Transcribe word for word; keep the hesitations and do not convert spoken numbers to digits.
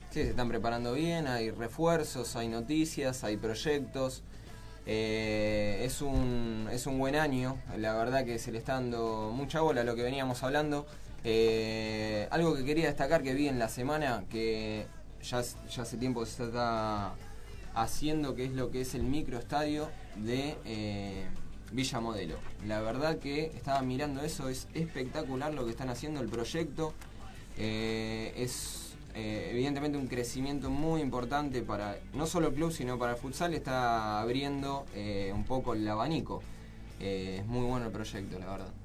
Sí, se están preparando bien, hay refuerzos, hay noticias, hay proyectos. Eh, es, un, es un buen año, la verdad que se le está dando mucha bola a lo que veníamos hablando. Eh, algo que quería destacar que vi en la semana, que ya, ya hace tiempo se está haciendo, que es lo que es el microestadio de eh, Villa Modelo. La verdad que estaba mirando eso, es espectacular lo que están haciendo, el proyecto. Eh, es eh, evidentemente un crecimiento muy importante para no solo el club, sino para el futsal. Está abriendo eh, un poco el abanico. Eh, es muy bueno el proyecto, la verdad.